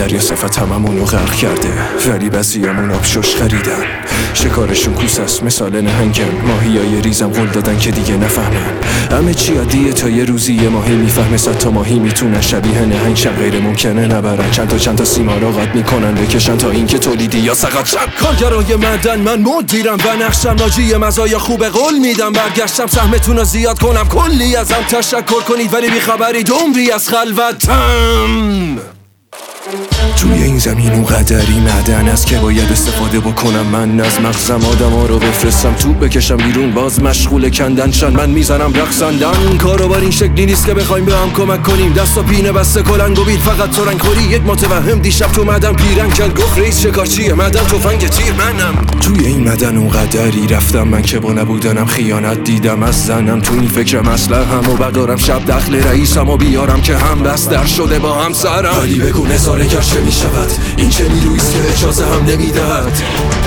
دریا صفت هممونو غرق کرده، ولی بعضیامون آبشوش خریدن. شکارشون کوس است مثال نهنگن، ماهیای ریزم قول دادن که دیگه نفهمن. همه چی عادیه تا یه روزی یه ماهی میفهمه صد تا ماهی میتونن شبیه نهنگ شب، غیر ممکنه نبرن. چند تا سیما رو قد میکنن بکشن تا اینکه تولیدی یا سقط شن. کارگرای معدن من مدیرم و نقشم ناجی مزایا خوب قول میدم. برگشتم سهمتون رو زیاد کنم، کلی ازم تشکر کنید ولی بیخبری دمری از خلوتم. توی این زمین اونقدری معدن است که باید استفاده بکنم. من از مغزم آدم ها رو بفرستم تو بکشم بیرون، باز مشغول کندن شن. من میزنم رقصندن، کاروبار این شکلی نیست که بخوایم به هم کمک کنیم. دست و پینه بسته کلنگ و بید فقط تو رنگ خوری. یک متوهم دیشب تو مدن پیرن کرد گفت رئیس شکارچیه، مدن تفنگ تیر منم. توی این مدن اونقدری رفتم من که با نبودنم خیانت دیدم از زنم. تو این فکرم اصلا هم و بردارم شب دخل رئیسم و بیارم که هم بس در شده با هم سرم. ولی بگو نظاره کرد می شود، این چه نیرویست که اجازه هم نمیدهد.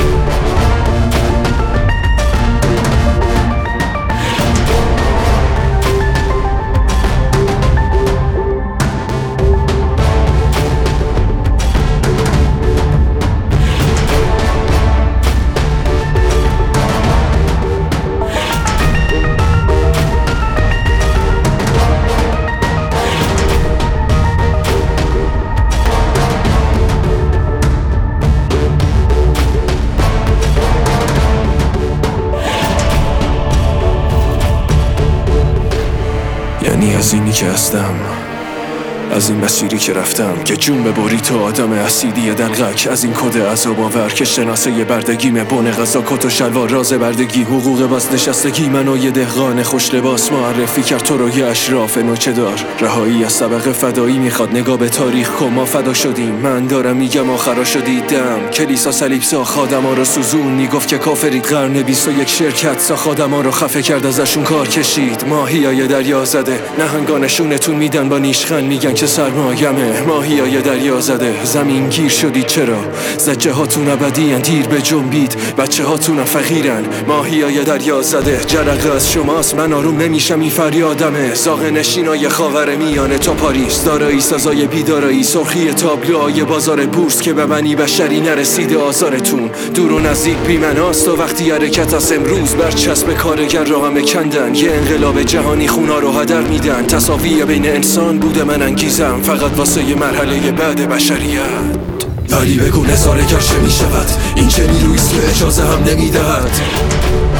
یعنی از اینی که هستم، از این مسیری که رفتم، که جون ببری تو آدم اسیدی دلغک. از این کد عذاب آور که شناسه بردگیمه، بون غذا کت و شلوار راز بردگی، حقوق بازنشستگی. منو یه دهقان خوش لباس معرفی کرد تو رو یه اشراف نوچه دار. رهایی از طبقه فدایی میخواد، نگاه به تاریخ کن ما فدا شدیم. من دارم میگم آخرا شدی دم. کلیسا صلیب ساخت آدما رو سوزون، میگفت که کافرید. قرن 21 شرکت ساخت آدما رو خفه کرد، ازشون کار کشید. ماهیای دریا زده نهنگانشونتون میدن با نیشخند، میگن که سرمایمه. ماهیای دریا زده زمین گیر شدید چرا؟ زجه هاتون ابدی ان، دیر به جنبید بچه هاتون فقیرن. ماهیای دریا زده جرقه از شماست، من آروم نمیشم این فریادمه. زاغ نشینای خاور میانه تا پاریس، دارایی سزای بیدارایی. سرخی تابلوهای بازار بورس که به منی بشری نرسیده آزارتون. دور و نزدیک بی‌معناست و وقتی حرکت از امروز برچسب کارگر را همه کندن. یه انقلاب جهانی خونا رو هدر میدن. تساوی بین انسان بوده من انگیزم، فقط واسه یه مرحله بعد بشریت. ولی بگو نظاره کرد چه میشود، این چه نیرویست که اجازه هم نمیدهد.